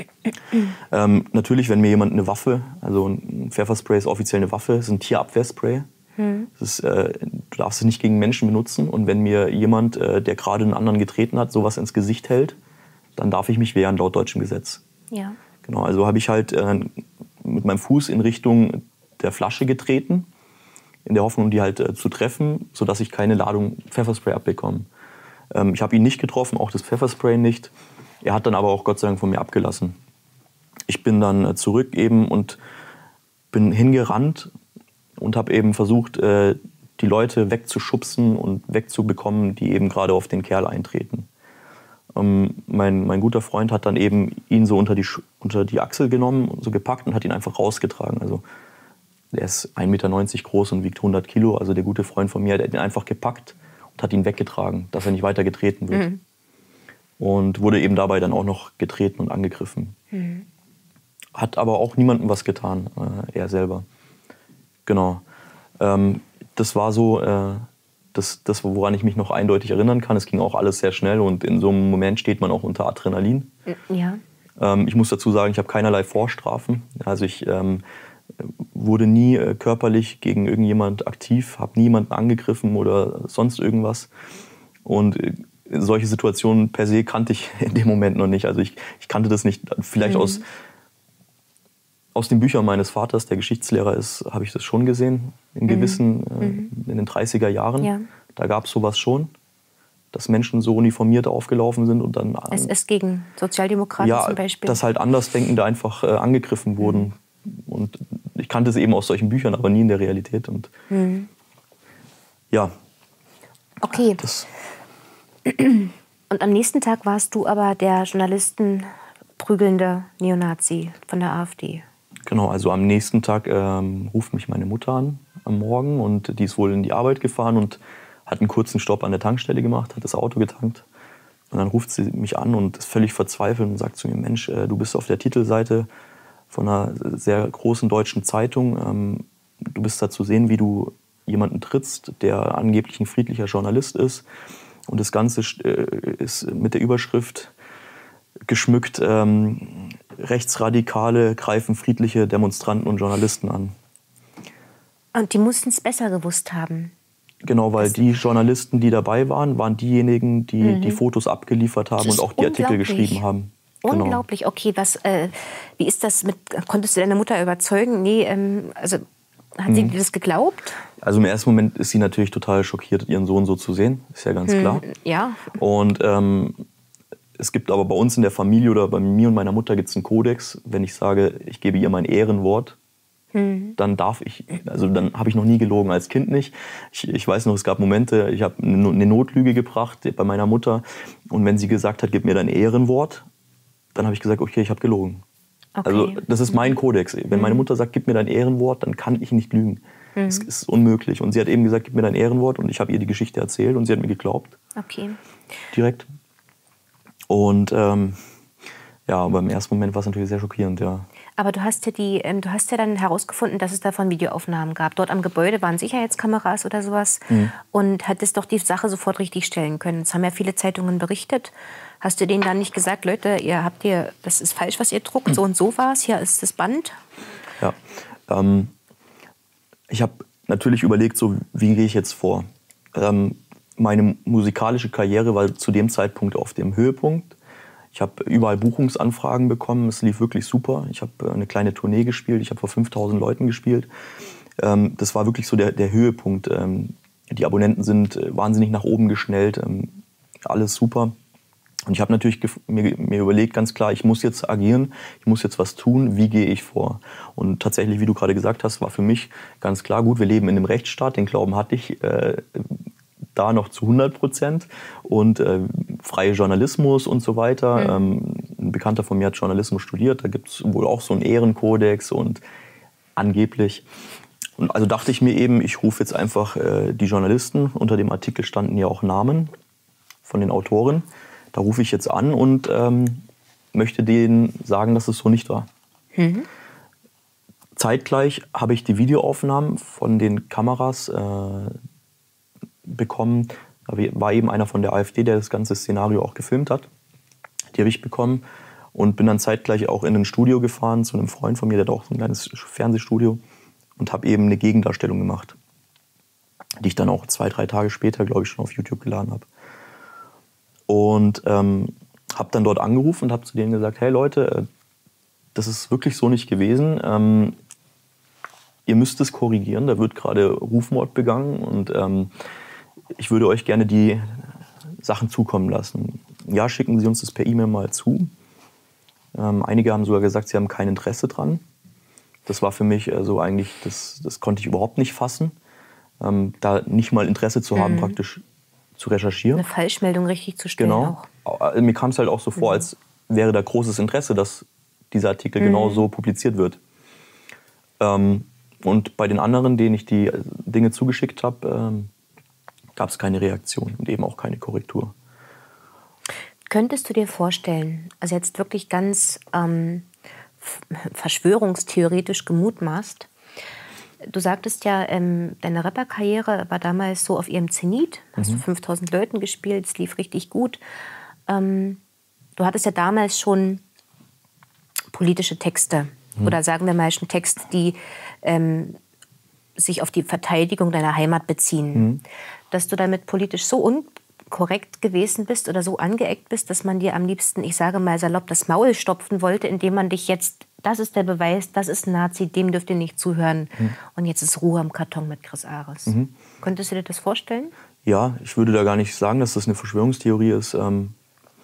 S2: ähm, natürlich, wenn mir jemand eine Waffe, also ein Pfefferspray ist offiziell eine Waffe, ist ein Tierabwehrspray. Mhm. Das ist, äh, du darfst es nicht gegen Menschen benutzen. Und wenn mir jemand, äh, der gerade einen anderen getreten hat, sowas ins Gesicht hält, dann darf ich mich wehren laut deutschem Gesetz.
S1: Ja.
S2: Genau, also habe ich halt äh, mit meinem Fuß in Richtung der Flasche getreten, in der Hoffnung, die halt äh, zu treffen, sodass ich keine Ladung Pfefferspray abbekomme. Ähm, ich habe ihn nicht getroffen, auch das Pfefferspray nicht. Er hat dann aber auch Gott sei Dank von mir abgelassen. Ich bin dann äh, zurück eben und bin hingerannt und habe eben versucht, äh, die Leute wegzuschubsen und wegzubekommen, die eben gerade auf den Kerl eintreten. Ähm, mein, mein guter Freund hat dann eben ihn so unter die, unter die Achsel genommen, so gepackt und hat ihn einfach rausgetragen. Also der ist ein Meter neunzig groß und wiegt hundert Kilo. Also der gute Freund von mir, der hat ihn einfach gepackt und hat ihn weggetragen, dass er nicht weiter getreten wird. Mhm. Und wurde eben dabei dann auch noch getreten und angegriffen. Mhm. Hat aber auch niemandem was getan, äh, er selber. Genau. Ähm, das war so... Äh, Das, das, woran ich mich noch eindeutig erinnern kann. Es ging auch alles sehr schnell und in so einem Moment steht man auch unter Adrenalin.
S1: Ja.
S2: Ähm, ich muss dazu sagen, ich habe keinerlei Vorstrafen. Also ich ähm, wurde nie äh, körperlich gegen irgendjemand aktiv, habe niemanden angegriffen oder sonst irgendwas. Und äh, solche Situationen per se kannte ich in dem Moment noch nicht. Also ich, ich kannte das nicht. Vielleicht mhm. aus, aus den Büchern meines Vaters, der Geschichtslehrer ist, habe ich das schon gesehen. In gewissen, mhm. äh, in den dreißiger Jahren. Ja. Da gab es sowas schon, dass Menschen so uniformiert aufgelaufen sind und dann...
S1: S S gegen Sozialdemokraten
S2: ja,
S1: zum Beispiel?
S2: Dass halt Andersdenkende einfach äh, angegriffen wurden. Mhm. Und ich kannte es eben aus solchen Büchern, aber nie in der Realität. Und mhm. ja.
S1: Okay. Das und am nächsten Tag warst du aber der Journalisten prügelnde Neonazi von der AfD.
S2: Genau, also am nächsten Tag ähm, ruft mich meine Mutter an am Morgen und die ist wohl in die Arbeit gefahren und hat einen kurzen Stopp an der Tankstelle gemacht, hat das Auto getankt. Und dann ruft sie mich an und ist völlig verzweifelt und sagt zu mir, Mensch, äh, du bist auf der Titelseite von einer sehr großen deutschen Zeitung. Ähm, du bist da zu sehen, wie du jemanden trittst, der angeblich ein friedlicher Journalist ist. Und das Ganze äh, ist mit der Überschrift geschmückt, ähm, Rechtsradikale greifen friedliche Demonstranten und Journalisten an.
S1: Und die mussten es besser gewusst haben.
S2: Genau, weil das die Journalisten, die dabei waren, waren diejenigen, die mhm. die Fotos abgeliefert haben und auch die Artikel geschrieben haben. Genau.
S1: Unglaublich. Okay, was, äh, wie ist das mit, konntest du deine Mutter überzeugen? Nee, ähm, also hat mhm. sie dir das geglaubt?
S2: Also im ersten Moment ist sie natürlich total schockiert, ihren Sohn so zu sehen, ist ja ganz mhm. klar.
S1: Ja.
S2: Und ähm, es gibt aber bei uns in der Familie oder bei mir und meiner Mutter gibt es einen Kodex. Wenn ich sage, ich gebe ihr mein Ehrenwort, hm. dann darf ich, also dann habe ich noch nie gelogen, als Kind nicht. Ich, ich weiß noch, es gab Momente, ich habe eine Notlüge gebracht bei meiner Mutter und wenn sie gesagt hat, gib mir dein Ehrenwort, dann habe ich gesagt, okay, ich habe gelogen. Okay. Also das ist mein Kodex. Wenn meine Mutter sagt, gib mir dein Ehrenwort, dann kann ich nicht lügen. Mhm. Das ist unmöglich. Und sie hat eben gesagt, gib mir dein Ehrenwort und ich habe ihr die Geschichte erzählt und sie hat mir geglaubt.
S1: Okay.
S2: Direkt. Und ähm, ja, aber im ersten Moment war es natürlich sehr schockierend, ja.
S1: Aber du hast ja die, ähm, du hast ja dann herausgefunden, dass es davon Videoaufnahmen gab. Dort am Gebäude waren Sicherheitskameras oder sowas mhm. und hattest doch die Sache sofort richtig stellen können. Das haben ja viele Zeitungen berichtet. Hast du denen dann nicht gesagt, Leute, ihr habt hier, das ist falsch, was ihr druckt, so und so war es, hier ist das Band?
S2: Ja, ähm, ich habe natürlich überlegt, so wie gehe ich jetzt vor. Ähm, meine musikalische Karriere war zu dem Zeitpunkt auf dem Höhepunkt. Ich habe überall Buchungsanfragen bekommen, es lief wirklich super. Ich habe eine kleine Tournee gespielt, ich habe vor fünftausend Leuten gespielt. Ähm, das war wirklich so der, der Höhepunkt. Ähm, die Abonnenten sind wahnsinnig nach oben geschnellt, ähm, alles super. Und ich habe natürlich mir, mir überlegt, ganz klar, ich muss jetzt agieren, ich muss jetzt was tun, wie gehe ich vor? Und tatsächlich, wie du gerade gesagt hast, war für mich ganz klar, gut, wir leben in einem Rechtsstaat, den Glauben hatte ich äh, da noch zu hundert Prozent. Und äh, freie Journalismus und so weiter. Mhm. Ähm, ein Bekannter von mir hat Journalismus studiert, da gibt es wohl auch so einen Ehrenkodex und angeblich. Und also dachte ich mir eben, ich rufe jetzt einfach äh, die Journalisten, unter dem Artikel standen ja auch Namen von den Autoren. Da rufe ich jetzt an und ähm, möchte denen sagen, dass es so nicht war. Mhm. Zeitgleich habe ich die Videoaufnahmen von den Kameras äh, bekommen. Da war eben einer von der AfD, der das ganze Szenario auch gefilmt hat. Die habe ich bekommen und bin dann zeitgleich auch in ein Studio gefahren zu einem Freund von mir, der hat auch so ein kleines Fernsehstudio, und habe eben eine Gegendarstellung gemacht, die ich dann auch zwei, drei Tage später, glaube ich, schon auf YouTube geladen habe. Und ähm, habe dann dort angerufen und habe zu denen gesagt, hey Leute, das ist wirklich so nicht gewesen. Ähm, ihr müsst es korrigieren, da wird gerade Rufmord begangen und ähm, ich würde euch gerne die Sachen zukommen lassen. Ja, schicken Sie uns das per E-Mail mal zu. Ähm, einige haben sogar gesagt, sie haben kein Interesse dran. Das war für mich also eigentlich, das, das konnte ich überhaupt nicht fassen. Ähm, da nicht mal Interesse zu haben, mhm. praktisch zu recherchieren.
S1: Eine Falschmeldung richtig zu stellen.
S2: Genau. Auch. Mir kam es halt auch so vor, mhm. als wäre da großes Interesse, dass dieser Artikel mhm. genau so publiziert wird. Ähm, und bei den anderen, denen ich die Dinge zugeschickt habe, ähm, gab es keine Reaktion und eben auch keine Korrektur.
S1: Könntest du dir vorstellen, also jetzt wirklich ganz ähm, verschwörungstheoretisch gemutmaßt, du sagtest ja, ähm, deine Rapperkarriere war damals so auf ihrem Zenit, hast mhm. du fünftausend Leuten gespielt, es lief richtig gut. Ähm, du hattest ja damals schon politische Texte mhm. oder sagen wir mal schon Texte, die ähm, sich auf die Verteidigung deiner Heimat beziehen. Mhm. Dass du damit politisch so unkorrekt gewesen bist oder so angeeckt bist, dass man dir am liebsten, ich sage mal salopp, das Maul stopfen wollte, indem man dich jetzt, das ist der Beweis, das ist ein Nazi, dem dürft ihr nicht zuhören. Mhm. Und jetzt ist Ruhe am Karton mit Chris Ares. Mhm. Könntest du dir das vorstellen?
S2: Ja, ich würde da gar nicht sagen, dass das eine Verschwörungstheorie ist. Ähm,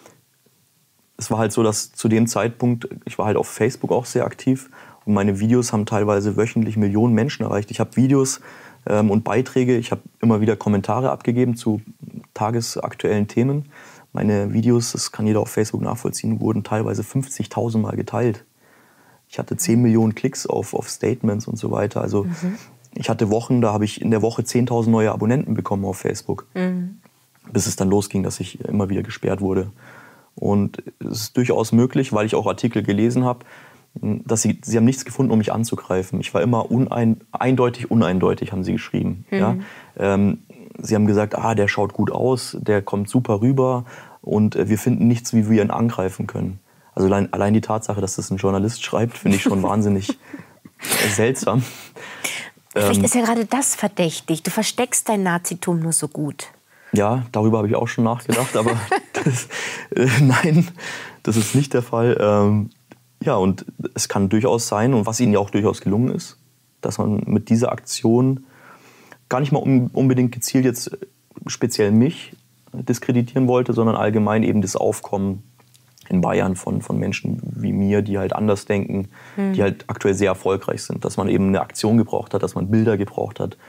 S2: es war halt so, dass zu dem Zeitpunkt, ich war halt auf Facebook auch sehr aktiv und meine Videos haben teilweise wöchentlich Millionen Menschen erreicht. Ich habe Videos ähm, und Beiträge, ich habe immer wieder Kommentare abgegeben zu tagesaktuellen Themen. Meine Videos, das kann jeder auf Facebook nachvollziehen, wurden teilweise fünfzigtausend Mal geteilt. Ich hatte zehn Millionen Klicks auf, auf Statements und so weiter. Also mhm. ich hatte Wochen, da habe ich in der Woche zehntausend neue Abonnenten bekommen auf Facebook. Mhm. Bis es dann losging, dass ich immer wieder gesperrt wurde. Und es ist durchaus möglich, weil ich auch Artikel gelesen habe, dass sie, sie haben nichts gefunden, um mich anzugreifen. Ich war immer unein, eindeutig, uneindeutig, haben sie geschrieben. Mhm. Ja? Ähm, sie haben gesagt, ah, der schaut gut aus, der kommt super rüber und wir finden nichts, wie wir ihn angreifen können. Also allein, allein die Tatsache, dass das ein Journalist schreibt, finde ich schon wahnsinnig seltsam.
S1: Vielleicht ähm, ist ja gerade das verdächtig. Du versteckst dein Nazitum nur so gut.
S2: Ja, darüber habe ich auch schon nachgedacht, aber das, äh, nein, das ist nicht der Fall. Ähm, ja, und es kann durchaus sein, und was ihnen ja auch durchaus gelungen ist, dass man mit dieser Aktion gar nicht mal unbedingt gezielt jetzt speziell mich diskreditieren wollte, sondern allgemein eben das Aufkommen in Bayern von, von Menschen wie mir, die halt anders denken, hm. die halt aktuell sehr erfolgreich sind. Dass man eben eine Aktion gebraucht hat, dass man Bilder gebraucht hat,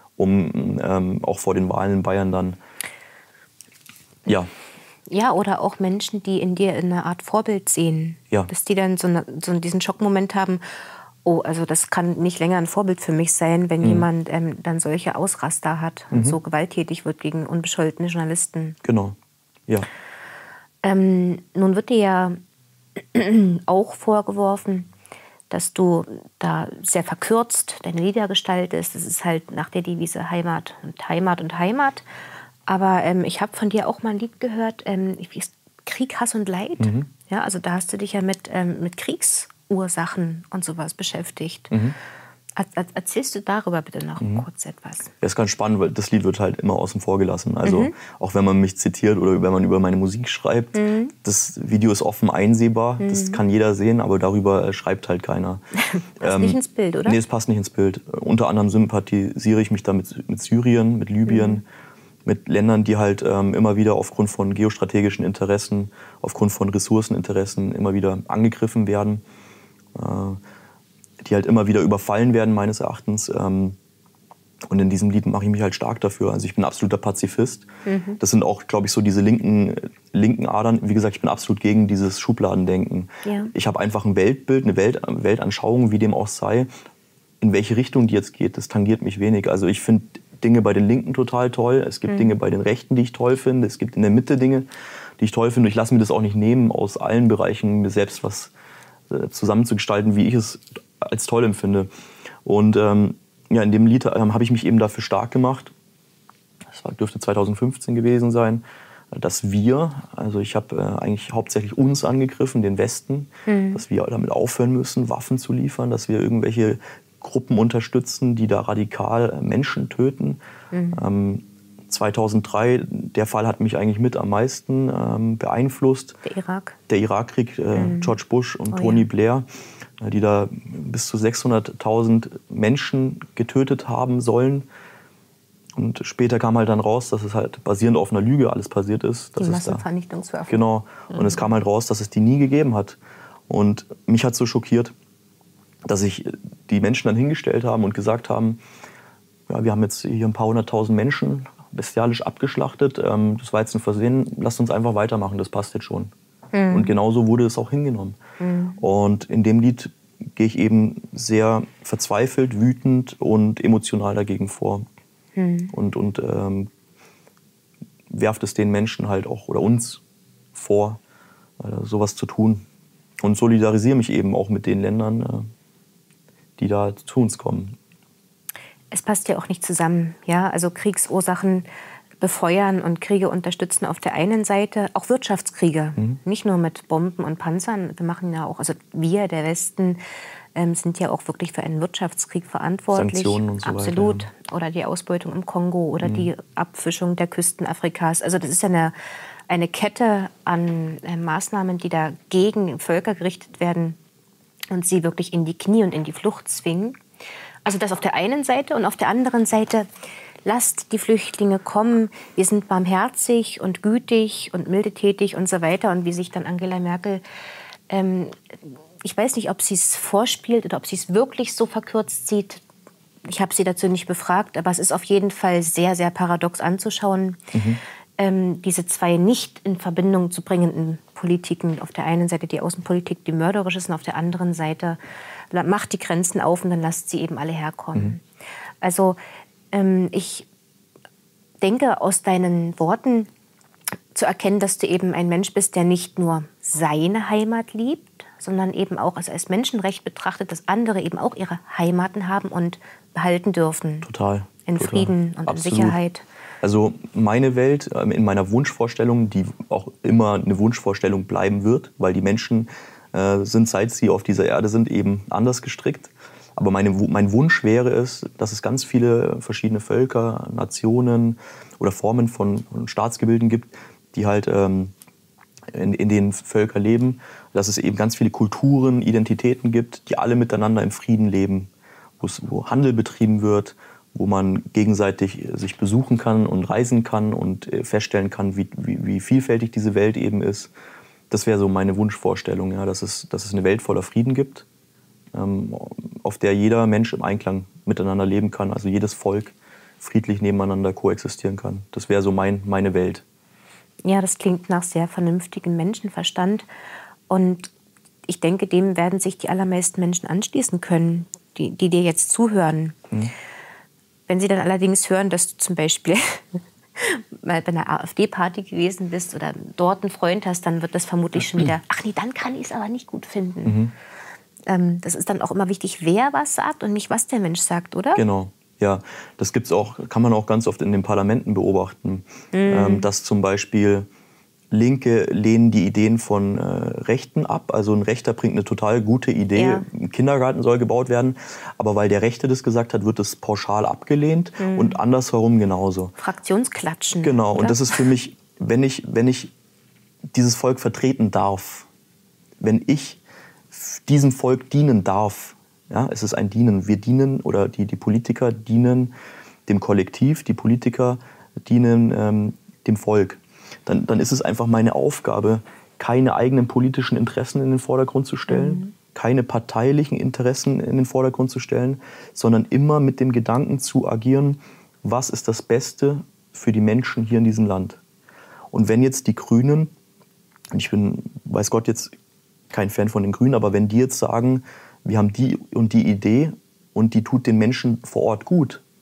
S2: um ähm, auch vor den Wahlen in Bayern dann, ja.
S1: Ja, oder auch Menschen, die in dir eine Art Vorbild sehen. Ja. Dass die dann so, eine, so diesen Schockmoment haben, oh, also das kann nicht länger ein Vorbild für mich sein, wenn mhm. jemand ähm, dann solche Ausraster hat und mhm. so gewalttätig wird gegen unbescholtene Journalisten.
S2: Genau, ja.
S1: Ähm, nun wird dir ja auch vorgeworfen, dass du da sehr verkürzt deine Lieder gestaltest. Das ist halt nach der Devise Heimat und Heimat und Heimat. Aber ähm, ich habe von dir auch mal ein Lied gehört, ähm, Krieg, Hass und Leid. Mhm. Ja, also da hast du dich ja mit, ähm, mit Kriegsursachen und sowas beschäftigt. Mhm. Er, erzählst du darüber bitte noch mhm. kurz etwas?
S2: Ja, ist ganz spannend, weil das Lied wird halt immer außen vor gelassen. Also mhm. auch wenn man mich zitiert oder wenn man über meine Musik schreibt, mhm. das Video ist offen einsehbar, mhm. das kann jeder sehen, aber darüber schreibt halt keiner.
S1: Passt ähm, nicht ins Bild, oder?
S2: Nee, es passt nicht ins Bild. Unter anderem sympathisiere ich mich da mit, mit Syrien, mit Libyen, mhm. mit Ländern, die halt ähm, immer wieder aufgrund von geostrategischen Interessen, aufgrund von Ressourceninteressen immer wieder angegriffen werden. Äh, die halt immer wieder überfallen werden, meines Erachtens. Und in diesem Lied mache ich mich halt stark dafür. Also ich bin absoluter Pazifist. Mhm. Das sind auch, glaube ich, so diese linken, linken Adern. Wie gesagt, ich bin absolut gegen dieses Schubladendenken. Ja. Ich habe einfach ein Weltbild, eine Welt, Weltanschauung, wie dem auch sei. In welche Richtung die jetzt geht, das tangiert mich wenig. Also ich finde Dinge bei den Linken total toll. Es gibt mhm. Dinge bei den Rechten, die ich toll finde. Es gibt in der Mitte Dinge. die ich toll finde. Ich lasse mir das auch nicht nehmen, aus allen Bereichen mir selbst was äh, zusammenzugestalten, wie ich es als toll empfinde. Und ähm, ja, in dem Lied ähm, habe ich mich eben dafür stark gemacht. Das war, dürfte zweitausendfünfzehn gewesen sein, dass wir, also ich habe äh, eigentlich hauptsächlich uns angegriffen, den Westen, mhm. dass wir damit aufhören müssen, Waffen zu liefern, dass wir irgendwelche Gruppen unterstützen, die da radikal Menschen töten. Mhm. Ähm, zweitausenddrei, der Fall hat mich eigentlich mit am meisten ähm, beeinflusst.
S1: Der Irak.
S2: Der Irakkrieg, äh, mhm. George Bush und
S1: oh,
S2: Tony
S1: ja.
S2: Blair, äh, die da bis zu sechshunderttausend Menschen getötet haben sollen. Und später kam halt dann raus, dass es halt basierend auf einer Lüge alles passiert ist.
S1: Die Massenvernichtungswaffe.
S2: Genau. Und mhm. es kam halt raus, dass es die nie gegeben hat. Und mich hat so schockiert, dass sich die Menschen dann hingestellt haben und gesagt haben, ja, wir haben jetzt hier ein paar hunderttausend Menschen bestialisch abgeschlachtet. Ähm, das war jetzt ein Versehen, lasst uns einfach weitermachen, das passt jetzt schon. Mhm. Und genauso wurde es auch hingenommen. Mhm. Und in dem Lied gehe ich eben sehr verzweifelt, wütend und emotional dagegen vor. Hm. Und, und ähm, werft es den Menschen halt auch oder uns vor, äh, sowas zu tun. Und solidarisiere mich eben auch mit den Ländern, äh, die da zu uns kommen.
S1: Es passt ja auch nicht zusammen, ja? Also Kriegsursachen befeuern und Kriege unterstützen auf der einen Seite, auch Wirtschaftskriege, mhm. nicht nur mit Bomben und Panzern. Wir machen ja auch, also wir, der Westen, ähm, sind ja auch wirklich für einen Wirtschaftskrieg verantwortlich.
S2: Sanktionen und so
S1: Absolut.
S2: weiter. Ja.
S1: Oder die Ausbeutung im Kongo oder
S2: mhm.
S1: die Abfischung der Küsten Afrikas. Also das ist ja eine, eine Kette an äh, Maßnahmen, die da gegen Völker gerichtet werden und sie wirklich in die Knie und in die Flucht zwingen. Also das auf der einen Seite und auf der anderen Seite, lasst die Flüchtlinge kommen, wir sind barmherzig und gütig und mildetätig und so weiter. Und wie sich dann Angela Merkel, ähm, ich weiß nicht, ob sie es vorspielt oder ob sie es wirklich so verkürzt sieht. Ich habe sie dazu nicht befragt, aber es ist auf jeden Fall sehr, sehr paradox anzuschauen, mhm. ähm, diese zwei nicht in Verbindung zu bringenden Politiken. Auf der einen Seite die Außenpolitik, die mörderisch ist, und auf der anderen Seite macht die Grenzen auf und dann lasst sie eben alle herkommen. Mhm. Also ähm, ich denke, aus deinen Worten zu erkennen, dass du eben ein Mensch bist, der nicht nur seine Heimat liebt, sondern eben auch also als Menschenrecht betrachtet, dass andere eben auch ihre Heimaten haben und behalten dürfen.
S2: Total.
S1: In
S2: total.
S1: Frieden und
S2: Absolut.
S1: in Sicherheit.
S2: Also meine Welt in meiner Wunschvorstellung, die auch immer eine Wunschvorstellung bleiben wird, weil die Menschen äh, sind, seit sie auf dieser Erde sind, eben anders gestrickt. Aber meine, mein Wunsch wäre es, dass es ganz viele verschiedene Völker, Nationen oder Formen von, von Staatsgebilden gibt, die halt ähm, in, in denen Völker leben. Dass es eben ganz viele Kulturen, Identitäten gibt, die alle miteinander im Frieden leben, wo Handel betrieben wird, wo man gegenseitig sich besuchen kann und reisen kann und feststellen kann, wie, wie, wie vielfältig diese Welt eben ist. Das wäre so meine Wunschvorstellung, ja, dass es, dass es eine Welt voller Frieden gibt, ähm, auf der jeder Mensch im Einklang miteinander leben kann, also jedes Volk friedlich nebeneinander koexistieren kann. Das wäre so mein, meine Welt.
S1: Ja, das klingt nach sehr vernünftigem Menschenverstand. Und ich denke, dem werden sich die allermeisten Menschen anschließen können, die, die dir jetzt zuhören. Hm. Wenn sie dann allerdings hören, dass du zum Beispiel mal bei einer AfD-Party gewesen bist oder dort einen Freund hast, dann wird das vermutlich schon wieder, ach nee, dann kann ich es aber nicht gut finden. Mhm. Ähm, das ist dann auch immer wichtig, wer was sagt und nicht, was der Mensch sagt, oder?
S2: Genau, ja. Das gibt's auch, kann man auch ganz oft in den Parlamenten beobachten, mhm. ähm, dass zum Beispiel Linke lehnen die Ideen von äh, Rechten ab. Also ein Rechter bringt eine total gute Idee, ja. Ein Kindergarten soll gebaut werden. Aber weil der Rechte das gesagt hat, wird das pauschal abgelehnt mhm. und andersherum genauso.
S1: Fraktionsklatschen.
S2: Genau,
S1: oder?
S2: Und das ist für mich, wenn ich, wenn ich dieses Volk vertreten darf, wenn ich diesem Volk dienen darf, ja, es ist ein Dienen. Wir dienen, oder die, die Politiker dienen dem Kollektiv, die Politiker dienen ähm, dem Volk. Dann, dann ist es einfach meine Aufgabe, keine eigenen politischen Interessen in den Vordergrund zu stellen, mhm. keine parteilichen Interessen in den Vordergrund zu stellen, sondern immer mit dem Gedanken zu agieren, was ist das Beste für die Menschen hier in diesem Land. Und wenn jetzt die Grünen, und ich bin, weiß Gott, jetzt kein Fan von den Grünen, aber wenn die jetzt sagen, wir haben die und die Idee und die tut den Menschen vor Ort gut,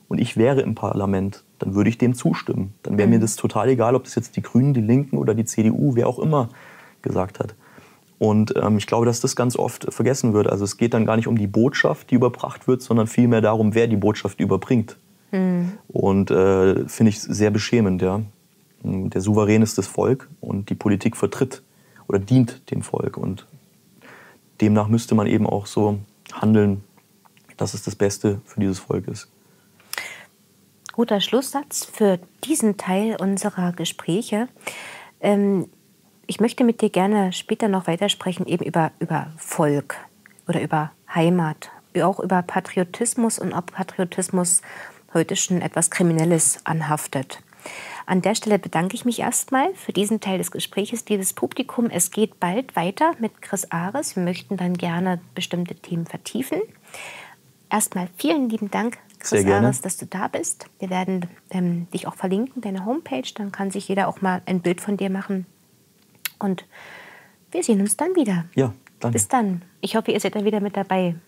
S2: und ich wäre im Parlament, dann würde ich dem zustimmen. Dann wäre
S1: Mhm.
S2: mir das total egal, ob das jetzt die Grünen, die Linken oder die C D U, wer auch immer gesagt hat. Und ähm, ich glaube, dass das ganz oft vergessen wird. Also es geht dann gar nicht um die Botschaft, die überbracht wird, sondern vielmehr darum, wer die Botschaft überbringt.
S1: Mhm.
S2: Und äh, finde ich sehr beschämend. Ja. Der Souverän ist das Volk und die Politik vertritt oder dient dem Volk. Und demnach müsste man eben auch so handeln, dass es das Beste für dieses Volk ist.
S1: Guter Schlusssatz für diesen Teil unserer Gespräche. Ähm, ich möchte mit dir gerne später noch weitersprechen, eben über, über Volk oder über Heimat, auch über Patriotismus und ob Patriotismus heute schon etwas Kriminelles anhaftet. An der Stelle bedanke ich mich erstmal für diesen Teil des Gesprächs, dieses Publikum. Es geht bald weiter mit Chris Ares. Wir möchten dann gerne bestimmte Themen vertiefen. Erstmal vielen lieben Dank, Chris Ares, dass du da bist. Wir werden ähm, dich auch verlinken, deine Homepage. Dann kann sich jeder auch mal ein Bild von dir machen. Und wir sehen uns dann wieder.
S2: Ja, danke.
S1: Bis dann. Ich hoffe, ihr seid dann wieder mit dabei.